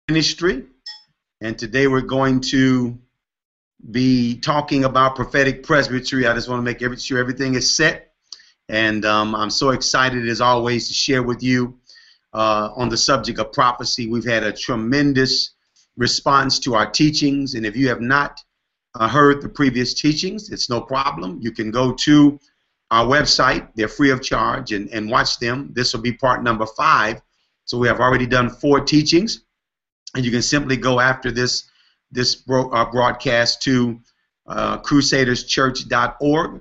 Ministry, and today we're going to be talking about prophetic presbytery. I just want to make sure everything is set, and I'm so excited as always to share with you on the subject of prophecy. We've had a tremendous response to our teachings, and if you have not heard the previous teachings, it's no problem. You can go to our website. They're free of charge, and watch them. This will be part number 5. So we have already done 4 teachings. And you can simply go after this broadcast to crusaderschurch.org,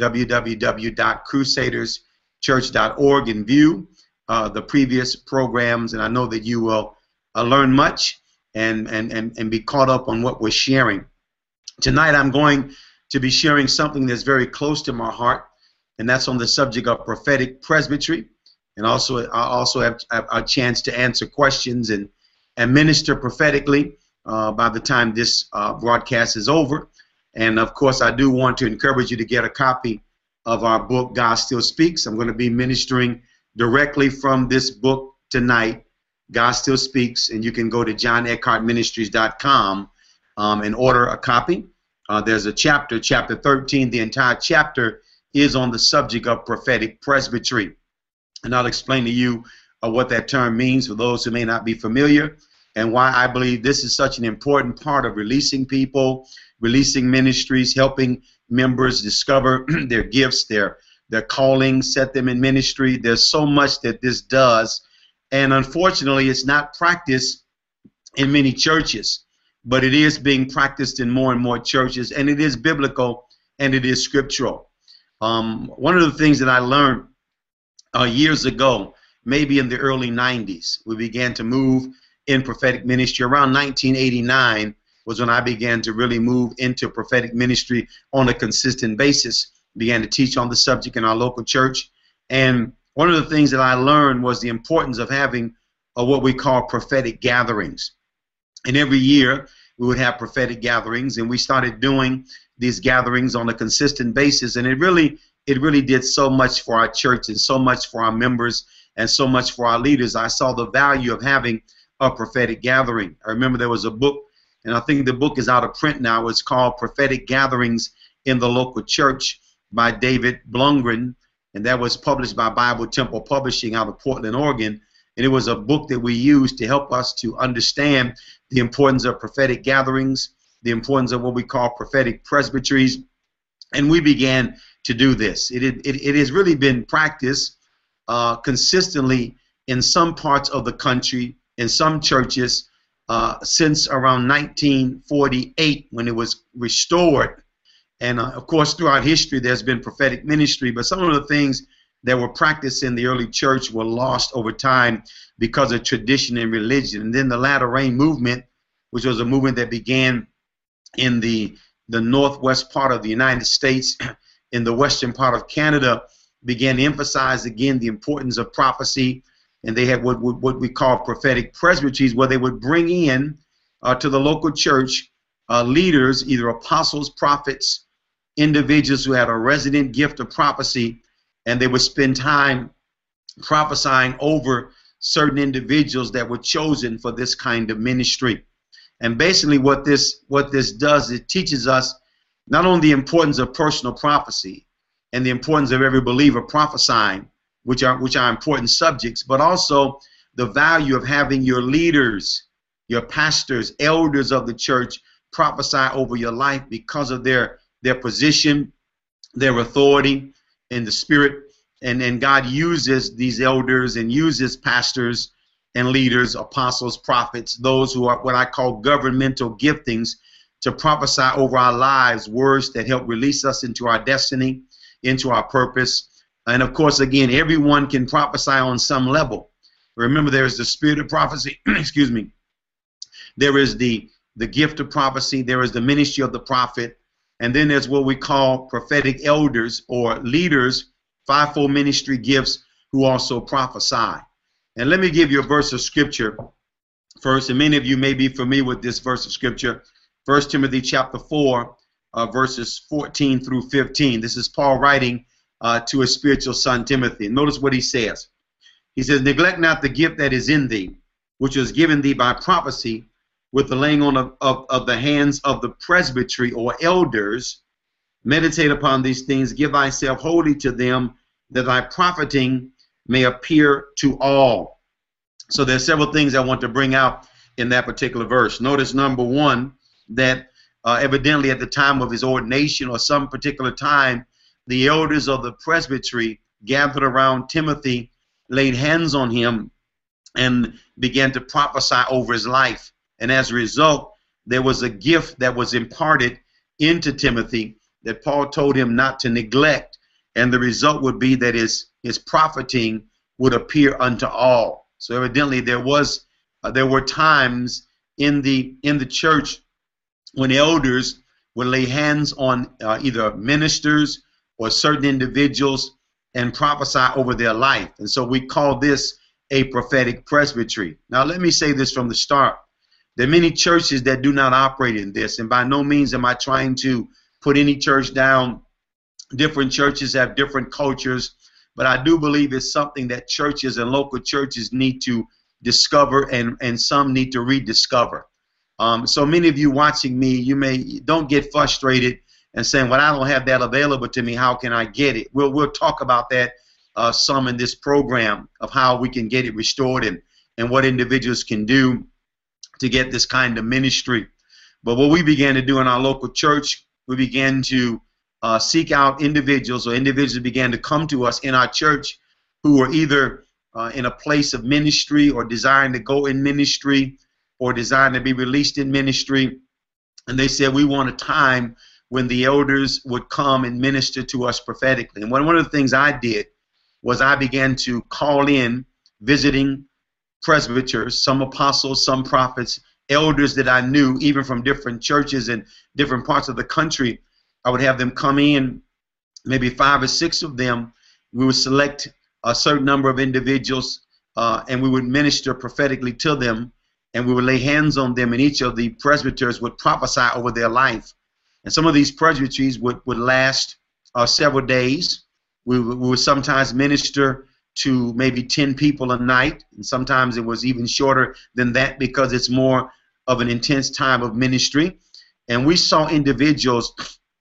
www.crusaderschurch.org, and view the previous programs. And I know that you will learn much and be caught up on what we're sharing. Tonight I'm going to be sharing something that's very close to my heart, and that's on the subject of prophetic presbytery. And I also have a chance to answer questions and minister prophetically by the time this broadcast is over. And of course, I do want to encourage you to get a copy of our book, God Still Speaks. I'm going to be ministering directly from this book tonight, God Still Speaks, and you can go to JohnEckhartMinistries.com and order a copy. There's a chapter 13. The entire chapter is on the subject of prophetic presbytery, and I'll explain to you what that term means for those who may not be familiar, and why I believe this is such an important part of releasing people, releasing ministries, helping members discover their gifts, their calling, set them in ministry. There's so much that this does, and unfortunately it's not practiced in many churches, but it is being practiced in more and more churches, and it is biblical and it is scriptural. One of the things that I learned years ago, maybe in the early 90s, we began to move in prophetic ministry. Around 1989 was when I began to really move into prophetic ministry on a consistent basis. Began to teach on the subject in our local church, and one of the things that I learned was the importance of having what we call prophetic gatherings. And every year we would have prophetic gatherings, and we started doing these gatherings on a consistent basis, and it really did so much for our church and so much for our members and so much for our leaders. I saw the value of having a prophetic gathering. I remember there was a book, and I think the book is out of print now. It's called Prophetic Gatherings in the Local Church by David Blungren, and that was published by Bible Temple Publishing out of Portland, Oregon. And it was a book that we used to help us to understand the importance of prophetic gatherings, the importance of what we call prophetic presbyteries, and we began to do this. It has really been practiced consistently in some parts of the country, in some churches, since around 1948 when it was restored. And of course, throughout history, there's been prophetic ministry, but some of the things that were practiced in the early church were lost over time because of tradition and religion. And then the Latter Rain movement, which was a movement that began in the northwest part of the United States, in the western part of Canada, began to emphasize again the importance of prophecy. And they had what we call prophetic presbyteries, where they would bring in to the local church leaders, either apostles, prophets, individuals who had a resident gift of prophecy, and they would spend time prophesying over certain individuals that were chosen for this kind of ministry. And basically what this does, it teaches us not only the importance of personal prophecy and the importance of every believer prophesying, which are important subjects, but also the value of having your leaders, your pastors, elders of the church prophesy over your life because of their position, their authority in the spirit. And God uses these elders and uses pastors and leaders, apostles, prophets, those who are what I call governmental giftings, to prophesy over our lives, words that help release us into our destiny, into our purpose. And of course, again, everyone can prophesy on some level. Remember, there is the spirit of prophecy, excuse me. There is the gift of prophecy, there is the ministry of the prophet, and then there's what we call prophetic elders or leaders, fivefold ministry gifts, who also prophesy. And let me give you a verse of scripture first, and many of you may be familiar with this verse of scripture, 1 Timothy chapter 4, verses 14 through 15. This is Paul writing to his spiritual son Timothy. Notice what he says. He says, "Neglect not the gift that is in thee, which was given thee by prophecy, with the laying on of the hands of the presbytery or elders. Meditate upon these things, give thyself wholly to them, that thy profiting may appear to all. So there's several things I want to bring out in that particular verse. Notice, number one, that evidently at the time of his ordination or some particular time, the elders of the presbytery gathered around Timothy, laid hands on him, and began to prophesy over his life. And as a result, there was a gift that was imparted into Timothy that Paul told him not to neglect, and the result would be that his profiting would appear unto all. So evidently there were times in the church when elders would lay hands on either ministers or certain individuals and prophesy over their life. And so we call this a prophetic presbytery. Now let me say this from the start. There are many churches that do not operate in this, and by no means am I trying to put any church down. Different churches have different cultures, but I do believe it's something that churches and local churches need to discover, and some need to rediscover. So many of you watching me, don't get frustrated and saying, well, I don't have that available to me, how can I get it? We'll talk about that some in this program, of how we can get it restored and what individuals can do to get this kind of ministry. But what we began to do in our local church, we began to seek out individuals, or individuals began to come to us in our church who were either in a place of ministry, or desiring to go in ministry, or desiring to be released in ministry. And they said, we want a time when the elders would come and minister to us prophetically. And one of the things I did was I began to call in visiting presbyters, some apostles, some prophets, elders that I knew, even from different churches and different parts of the country. I would have them come in, maybe 5 or 6 of them. We would select a certain number of individuals, and we would minister prophetically to them, and we would lay hands on them, and each of the presbyters would prophesy over their life. And some of these presbyteries would last several days. We would sometimes minister to maybe 10 people a night, and sometimes it was even shorter than that, because it's more of an intense time of ministry. And we saw individuals'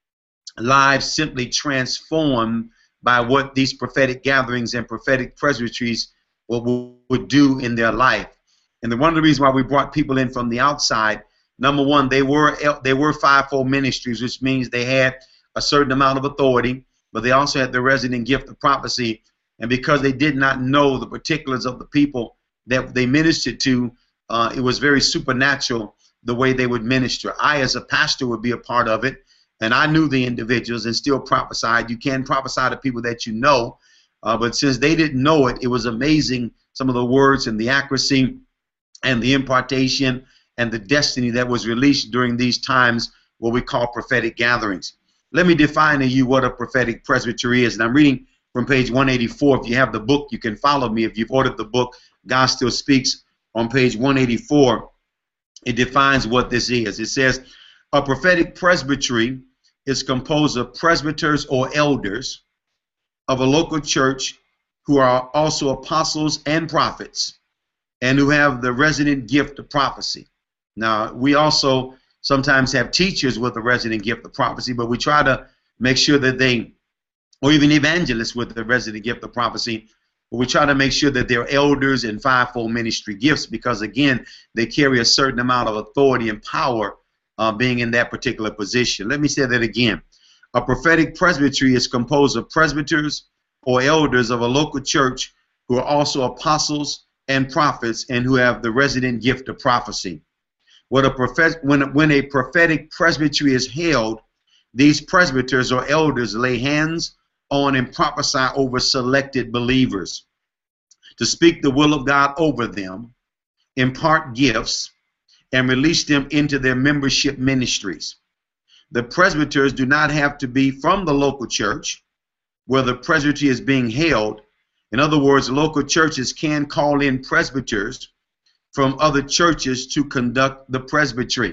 lives simply transformed by what these prophetic gatherings and prophetic presbyteries would do in their life. And one of the reasons why we brought people in from the outside, number one, they were fivefold ministries, which means they had a certain amount of authority, but they also had the resident gift of prophecy. And because they did not know the particulars of the people that they ministered to, it was very supernatural the way they would minister. I, as a pastor, would be a part of it, and I knew the individuals and still prophesied. You can prophesy to people that you know, but since they didn't know it, it was amazing, some of the words and the accuracy and the impartation and the destiny that was released during these times, what we call prophetic gatherings. Let me define to you what a prophetic presbytery is, and I'm reading from page 184. If you have the book, you can follow me. If you've ordered the book, God Still Speaks, on page 184, it defines what this is. It says, a prophetic presbytery is composed of presbyters or elders of a local church who are also apostles and prophets, and who have the resident gift of prophecy. Now, we also sometimes have teachers with the resident gift of prophecy, but we try to make sure that they, or even evangelists with the resident gift of prophecy, but we try to make sure that they're elders and fivefold ministry gifts, because again, they carry a certain amount of authority and power being in that particular position. Let me say that again. A prophetic presbytery is composed of presbyters or elders of a local church who are also apostles and prophets, and who have the resident gift of prophecy. When a prophetic presbytery is held, these presbyters or elders lay hands on and prophesy over selected believers to speak the will of God over them, impart gifts, and release them into their membership ministries. The presbyters do not have to be from the local church where the presbytery is being held. In other words, local churches can call in presbyters from other churches to conduct the presbytery.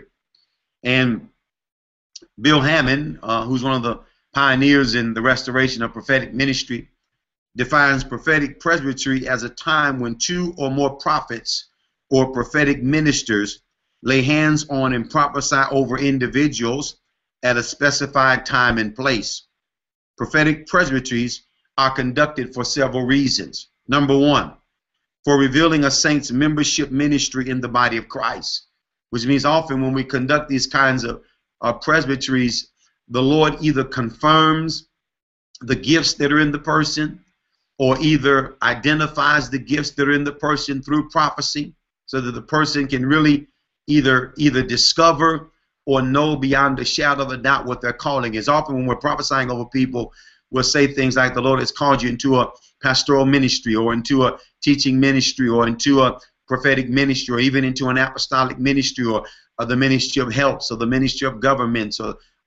And Bill Hammond, who's one of the pioneers in the restoration of prophetic ministry, defines prophetic presbytery as a time when 2 or more prophets or prophetic ministers lay hands on and prophesy over individuals at a specified time and place. Prophetic presbyteries are conducted for several reasons. Number one, for revealing a saint's membership ministry in the body of Christ, which means often when we conduct these kinds of presbyteries, the Lord either confirms the gifts that are in the person or either identifies the gifts that are in the person through prophecy so that the person can really either discover or know beyond a shadow of a doubt what their calling is. Often when we're prophesying over people, we'll say things like, the Lord has called you into a pastoral ministry or into a teaching ministry or into a prophetic ministry or even into an apostolic ministry or the ministry of helps or the ministry of governments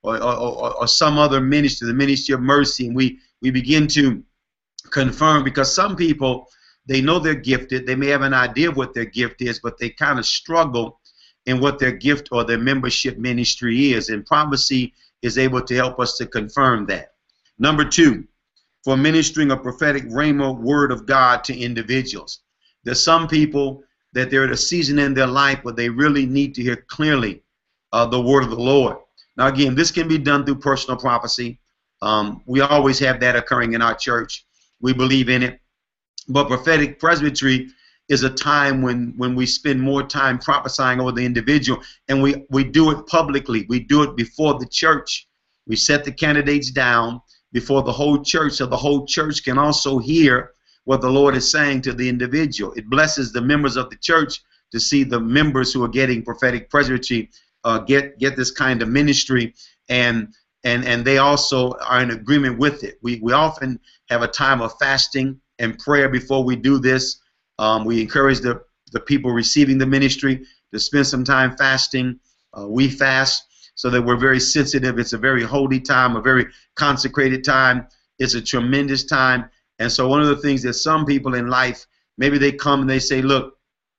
or some other ministry, the ministry of mercy. And we begin to confirm, because some people, they know they're gifted, they may have an idea of what their gift is, but they kind of struggle in what their gift or their membership ministry is, and prophecy is able to help us to confirm that. Number two, for ministering a prophetic rhema word of God to individuals. There's some people that they're at a season in their life where they really need to hear clearly the word of the Lord. Now again, this can be done through personal prophecy. We always have that occurring in our church. We believe in it. But prophetic presbytery is a time when we spend more time prophesying over the individual, and we do it publicly. We do it before the church. We set the candidates down before the whole church so the whole church can also hear what the Lord is saying to the individual. It blesses the members of the church to see the members who are getting prophetic presbytery get this kind of ministry, and they also are in agreement with it. We often have a time of fasting and prayer before we do this. We encourage the people receiving the ministry to spend some time fasting. We fast so that we're very sensitive. It's a very holy time, a very consecrated time. It's a tremendous time. And so one of the things that some people in life, maybe they come and they say, look,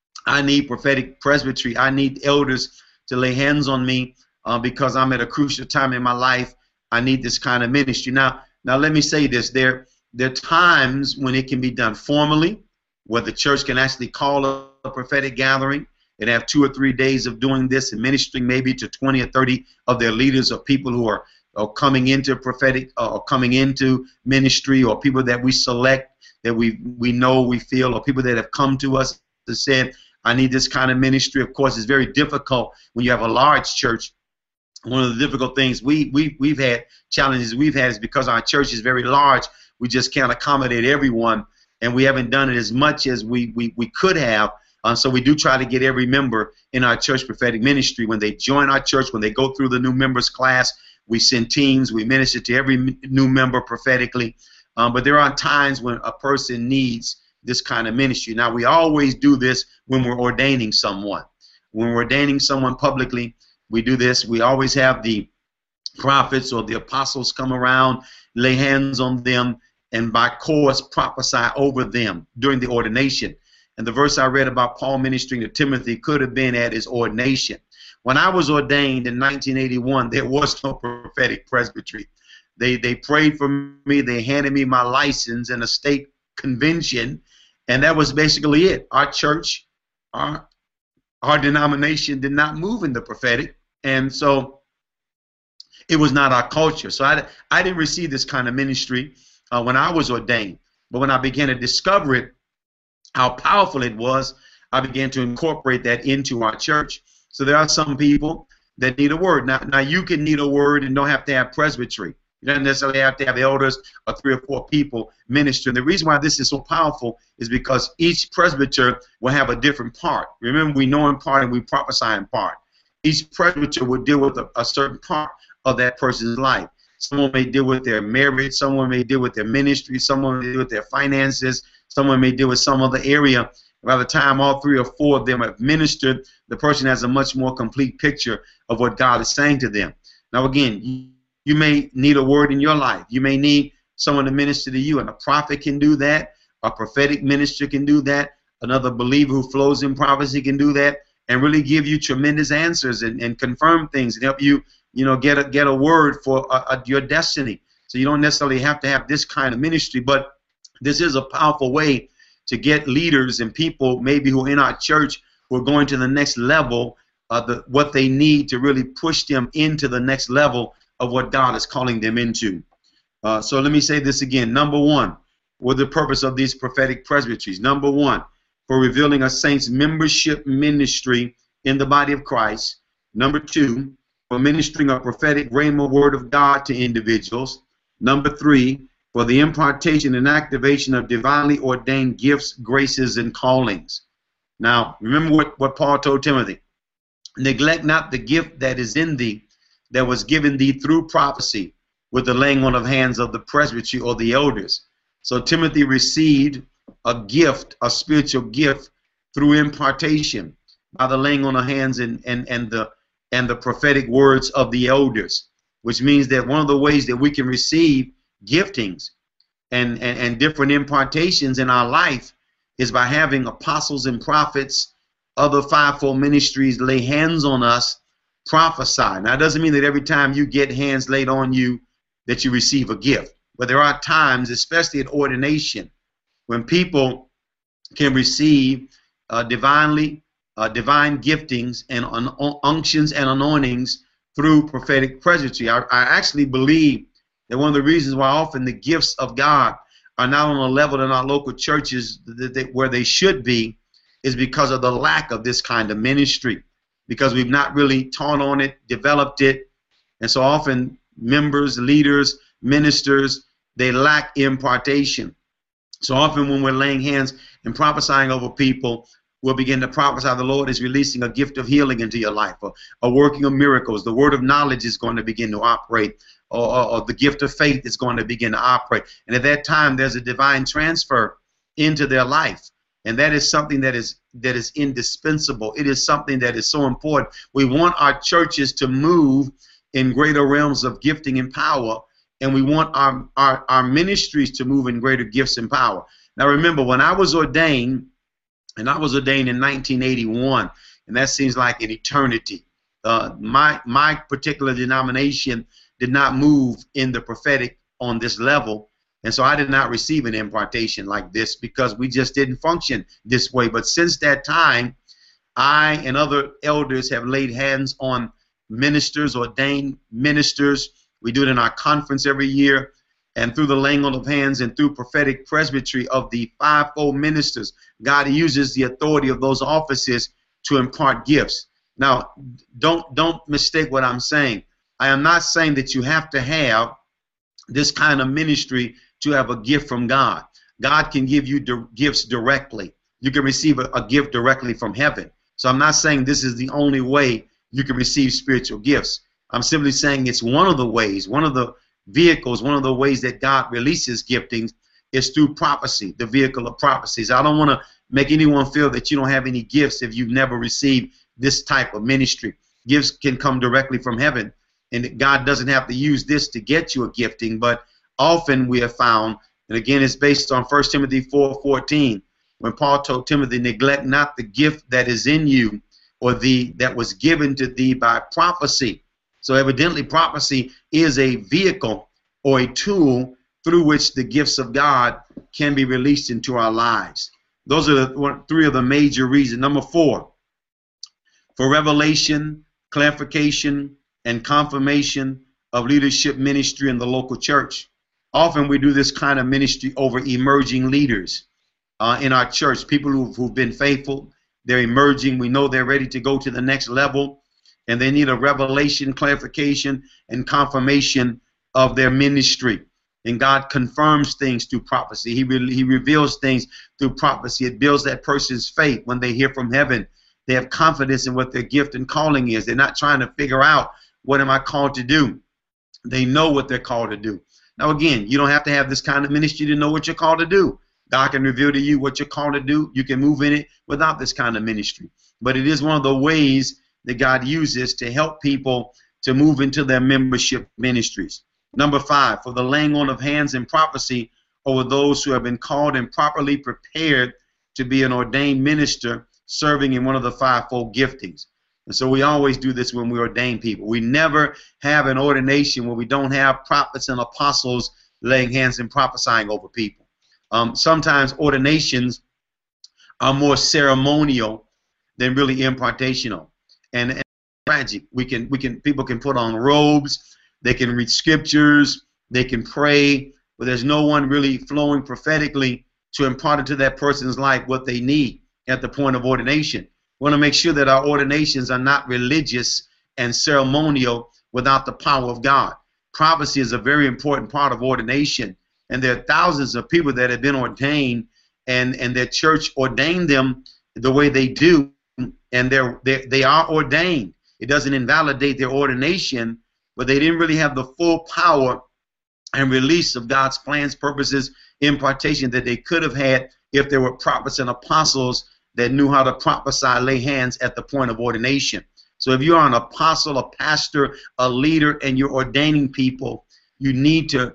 I need prophetic presbytery. I need elders to lay hands on me because I'm at a crucial time in my life. I need this kind of ministry. Now let me say this. There are times when it can be done formally, where the church can actually call a prophetic gathering and have 2 or 3 days of doing this and ministering maybe to 20 or 30 of their leaders or people who are coming into prophetic or coming into ministry, or people that we select that we know, we feel, or people that have come to us to say, I need this kind of ministry. Of course, it's very difficult when you have a large church. One of the difficult things we've had, challenges we've had, is because our church is very large, we just can't accommodate everyone, and we haven't done it as much as we could have. So we do try to get every member in our church prophetic ministry. When they join our church, when they go through the new members class, we send teams, we minister to every new member prophetically. But there are times when a person needs this kind of ministry. Now, we always do this when we're ordaining someone. When we're ordaining someone publicly, we do this. We always have the prophets or the apostles come around, lay hands on them, and by course prophesy over them during the ordination. And the verse I read about Paul ministering to Timothy could have been at his ordination. When I was ordained in 1981, there was no prophetic presbytery. They prayed for me. They handed me my license in a state convention, and that was basically it. Our church, our denomination did not move in the prophetic, and so it was not our culture. So I didn't receive this kind of ministry when I was ordained. But when I began to discover it, how powerful it was, I began to incorporate that into our church. So there are some people that need a word. Now you can need a word and don't have to have presbytery. You don't necessarily have to have elders or 3 or 4 people ministering. The reason why this is so powerful is because each presbyter will have a different part. Remember, we know in part and we prophesy in part. Each presbyter will deal with a certain part of that person's life. Someone may deal with their marriage, someone may deal with their ministry, someone may deal with their finances, someone may deal with some other area. By the time all 3 or 4 of them have ministered, the person has a much more complete picture of what God is saying to them. Now again, you may need a word in your life. You may need someone to minister to you, and a prophet can do that. A prophetic minister can do that. Another believer who flows in prophecy can do that, and really give you tremendous answers and confirm things and help you, get a word for your destiny. So you don't necessarily have to have this kind of ministry, but this is a powerful way to get leaders and people maybe who are in our church who are going to the next level, what they need to really push them into the next level of what God is calling them into. So let me say this again. Number one, what the purpose of these prophetic presbyteries? Number one, for revealing a saint's membership ministry in the body of Christ. Number two, for ministering a prophetic rhema word of God to individuals. Number three, for the impartation and activation of divinely ordained gifts, graces, and callings. Now, remember what Paul told Timothy. Neglect not the gift that is in thee, that was given thee through prophecy, with the laying on of hands of the presbytery or the elders. So Timothy received a gift, a spiritual gift, through impartation by the laying on of hands and the prophetic words of the elders, which means that one of the ways that we can receive giftings and different impartations in our life is by having apostles and prophets, other fivefold ministries lay hands on us, prophesy. Now, it doesn't mean that every time you get hands laid on you that you receive a gift. But there are times, especially at ordination, when people can receive divine giftings and unctions and anointings through prophetic presbytery. I actually believe that one of the reasons why often the gifts of God are not on a level in our local churches where they should be is because of the lack of this kind of ministry, because we've not really taught on it, developed it, and so often members, leaders, ministers, they lack impartation. So often when we're laying hands and prophesying over people, we'll begin to prophesy the Lord is releasing a gift of healing into your life, a working of miracles. The word of knowledge is going to begin to operate, or the gift of faith is going to begin to operate. And at that time, there's a divine transfer into their life. And that is something that is indispensable. It is something that is so important. We want our churches to move in greater realms of gifting and power, and we want our ministries to move in greater gifts and power. Now remember, when I was ordained, and I was ordained in 1981, and that seems like an eternity. My particular denomination did not move in the prophetic on this level, and so I did not receive an impartation like this because we just didn't function this way. But since that time, I and other elders have laid hands on ministers, ordained ministers. We do it in our conference every year, and through the laying on of hands and through prophetic presbytery of the fivefold ministers, God uses the authority of those offices to impart gifts. Now, don't mistake what I'm saying. I am not saying that you have to have this kind of ministry to have a gift from God. God can give you gifts directly. You can receive a gift directly from heaven. So I'm not saying this is the only way you can receive spiritual gifts. I'm simply saying it's one of the ways, one of the vehicles, one of the ways that God releases giftings is through prophecy, the vehicle of prophecies. I don't want to make anyone feel that you don't have any gifts if you've never received this type of ministry. Gifts can come directly from heaven, and God doesn't have to use this to get you a gifting, but often we have found, and again it's based on 1 Timothy 4:14, when Paul told Timothy, neglect not the gift that is in you, or that was given to thee by prophecy. So evidently prophecy is a vehicle or a tool through which the gifts of God can be released into our lives. Those are three of the major reasons. Number 4, for revelation, clarification, and confirmation of leadership ministry in the local church. Often we do this kind of ministry over emerging leaders in our church, people who've been faithful. They're emerging. We know they're ready to go to the next level, and they need a revelation, clarification, and confirmation of their ministry. And God confirms things through prophecy. He reveals things through prophecy. It builds that person's faith when they hear from heaven. They have confidence in what their gift and calling is. They're not trying to figure out, what am I called to do? They know what they're called to do. Now again, you don't have to have this kind of ministry to know what you're called to do. God can reveal to you what you're called to do. You can move in it without this kind of ministry. But it is one of the ways that God uses to help people to move into their membership ministries. Number 5, for the laying on of hands and prophecy over those who have been called and properly prepared to be an ordained minister serving in one of the fivefold giftings. And so we always do this when we ordain people. We never have an ordination where we don't have prophets and apostles laying hands and prophesying over people. Sometimes ordinations are more ceremonial than really impartational. And tragic. People can put on robes, they can read scriptures, they can pray, but there's no one really flowing prophetically to impart into that person's life what they need at the point of ordination. We want to make sure that our ordinations are not religious and ceremonial without the power of God. Prophecy is a very important part of ordination, and there are thousands of people that have been ordained, and their church ordained them the way they do, and they are ordained. It doesn't invalidate their ordination, but they didn't really have the full power and release of God's plans, purposes, impartation that they could have had if there were prophets and apostles that knew how to prophesy, lay hands at the point of ordination. So if you are an apostle, a pastor, a leader, and you're ordaining people, you need to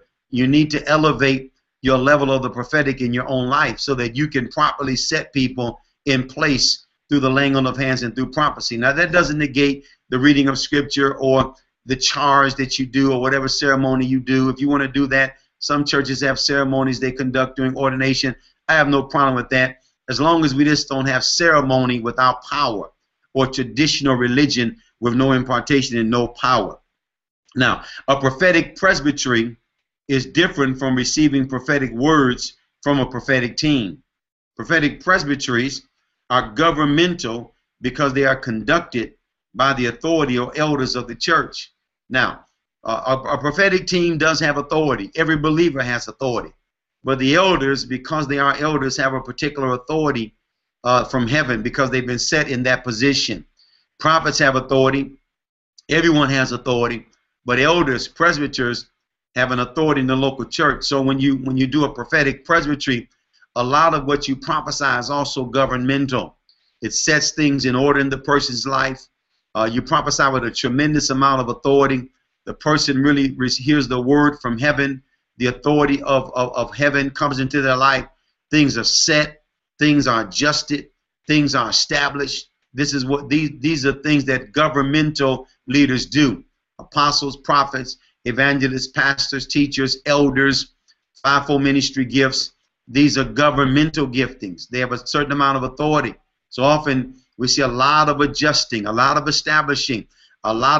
elevate your level of the prophetic in your own life so that you can properly set people in place through the laying on of hands and through prophecy. Now, that doesn't negate the reading of scripture or the charge that you do or whatever ceremony you do. If you want to do that, some churches have ceremonies they conduct during ordination. I have no problem with that, as long as we just don't have ceremony without power, or traditional religion with no impartation and no power. Now, a prophetic presbytery is different from receiving prophetic words from a prophetic team. Prophetic presbyteries are governmental because they are conducted by the authority or elders of the church. Now, a prophetic team does have authority. Every believer has authority. But the elders, because they are elders, have a particular authority from heaven because they've been set in that position. Prophets have authority. Everyone has authority. But elders, presbyters, have an authority in the local church. So when you do a prophetic presbytery, a lot of what you prophesy is also governmental. It sets things in order in the person's life. You prophesy with a tremendous amount of authority. The person really hears the word from heaven. The authority of heaven comes into their life. Things are set. Things are adjusted. Things are established. This is what these are things that governmental leaders do. Apostles, prophets, evangelists, pastors, teachers, elders, fivefold ministry gifts. These are governmental giftings. They have a certain amount of authority. So often we see a lot of adjusting, a lot of establishing, a lot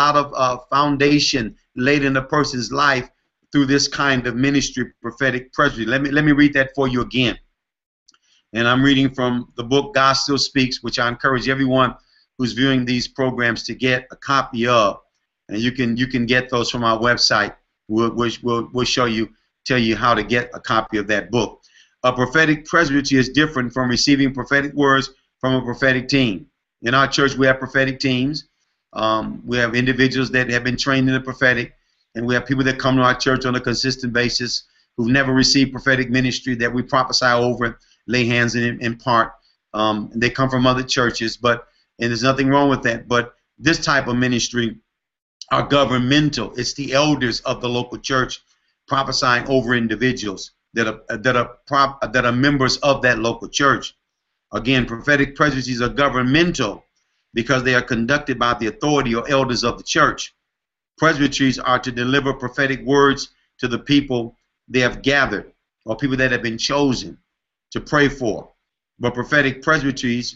of foundation laid in a person's life through this kind of ministry, prophetic presbytery. Let me read that for you again. And I'm reading from the book God Still Speaks, which I encourage everyone who's viewing these programs to get a copy of. And you can get those from our website. We'll show you, tell you how to get a copy of that book. A prophetic presbytery is different from receiving prophetic words from a prophetic team. In our church, we have prophetic teams. We have individuals that have been trained in the prophetic, and we have people that come to our church on a consistent basis who've never received prophetic ministry that we prophesy over, lay hands and impart. They come from other churches, and there's nothing wrong with that. But this type of ministry are governmental. It's the elders of the local church prophesying over individuals that are members of that local church. Again, prophetic presbyteries are governmental because they are conducted by the authority or elders of the church. Presbyteries are to deliver prophetic words to the people they have gathered or people that have been chosen to pray for. But prophetic presbyteries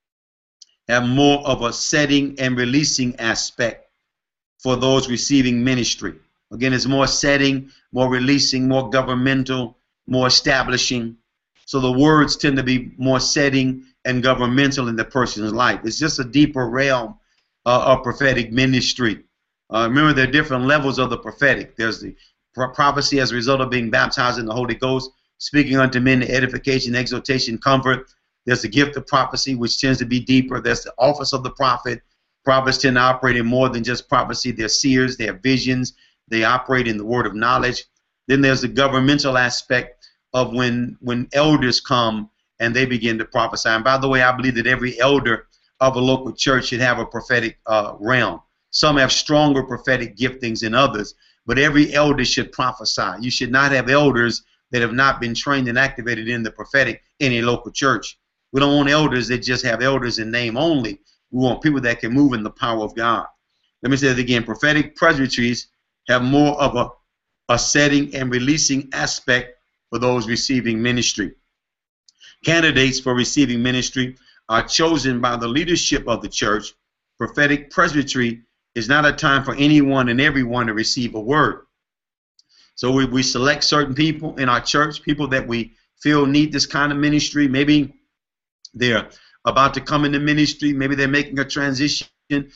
have more of a setting and releasing aspect for those receiving ministry. Again, it's more setting, more releasing, more governmental, more establishing. So the words tend to be more setting and governmental in the person's life. It's just a deeper realm of prophetic ministry. Remember, there are different levels of the prophetic. There's the prophecy as a result of being baptized in the Holy Ghost, speaking unto men the edification, exhortation, comfort. There's the gift of prophecy, which tends to be deeper. There's the office of the prophet. Prophets tend to operate in more than just prophecy. They're seers, they have visions, they operate in the word of knowledge. Then there's the governmental aspect of when elders come and they begin to prophesy. And by the way, I believe that every elder of a local church should have a prophetic realm. Some have stronger prophetic giftings than others, but every elder should prophesy. You should not have elders that have not been trained and activated in the prophetic in a local church. We don't want elders that just have elders in name only. We want people that can move in the power of God. Let me say that again. Prophetic presbyteries have more of a setting and releasing aspect for those receiving ministry. Candidates for receiving ministry are chosen by the leadership of the church, prophetic presbytery is not a time for anyone and everyone to receive a word. So we select certain people in our church, people that we feel need this kind of ministry. Maybe they're about to come into ministry. Maybe they're making a transition.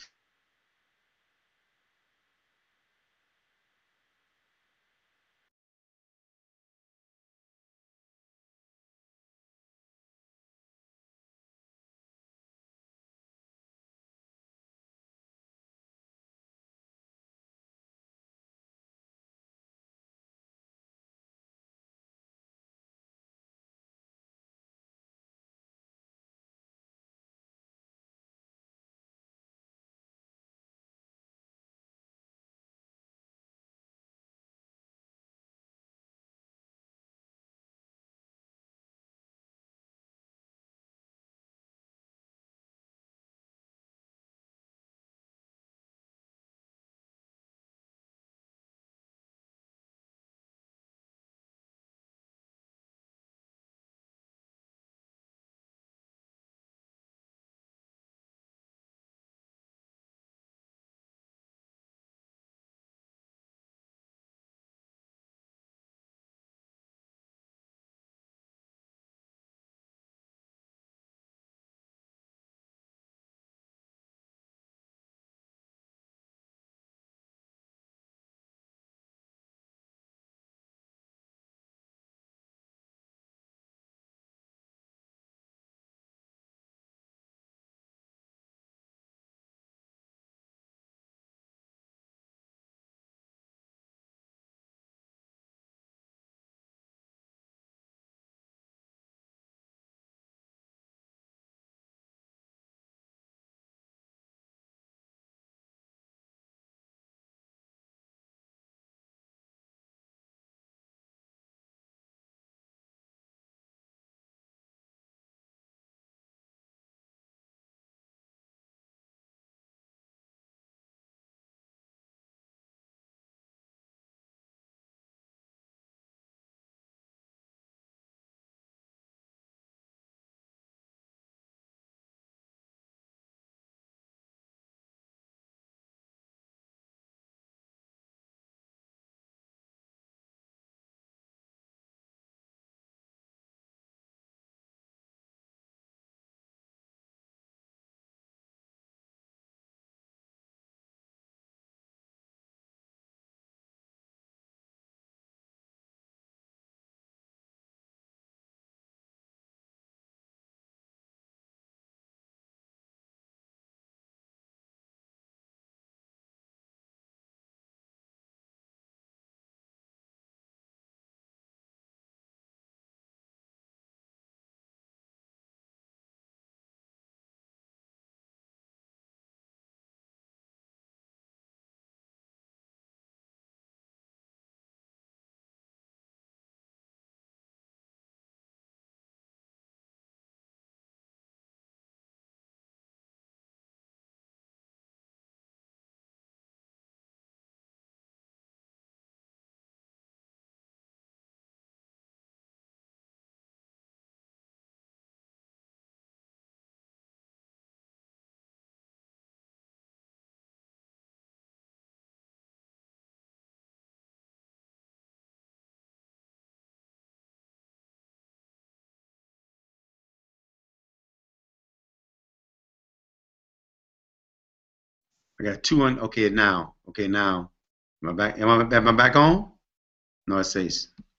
I got two on. Okay, now. Okay, now. Am I back? Am I back on? No, it says.